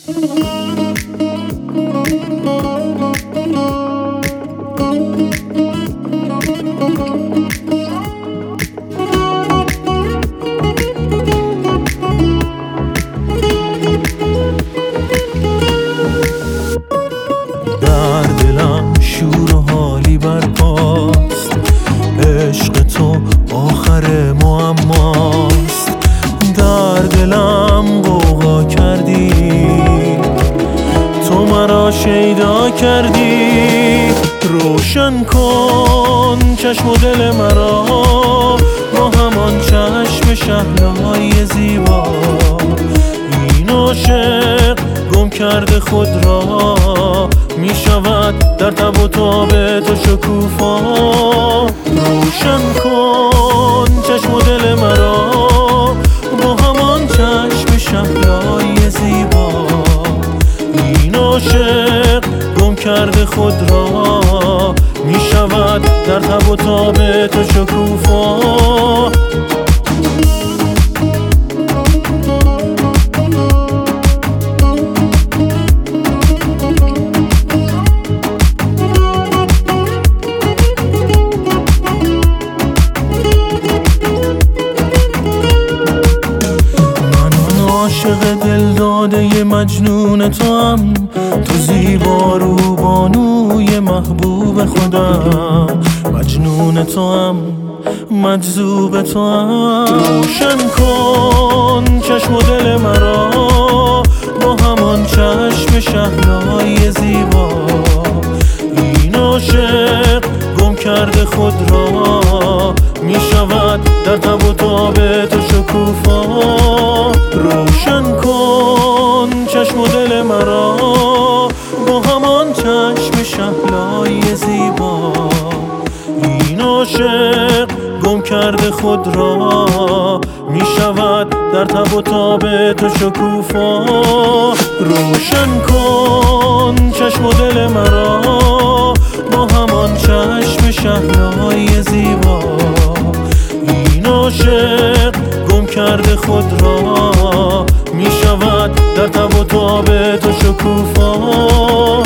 در دلم شور و حالی برپاست، عشق تو آخر معماست. در دلم غوغا کردی، تو مرا شیدا کردی. روشن کن چشم و دل مرا با همان چشم شهلای زیبا. این عاشق گم کرده خود را، می شود در تب و تاب تو شکوفا. روشن کن چشم و دل مرا با همان چشم شهلای زیبا. این عاشق گم کرده خود را، می شود در تب و تاب تو شکوفا. عاشق دل داده مجنون تو هم، تو زیبا رو بانوی محبوب خودم. مجنون تو هم مجذوب تو هم. روشن کن چشم و دل مرا با همان چشم شهلای زیبا. این عاشق گم کرده خود را، می شود در تب و تاب تو شکوفا. روشن کن چشم و دل مرا با همان چشم شهلای زیبا. این عاشق گم کرده خود را، می شود در تب و تاب تو شکوفا. روشن کن چشم و دل مرا با همان چشم شهلای زیبا. این عاشق گم کرده خود را، می شود در تب و تاب تو شکوفا.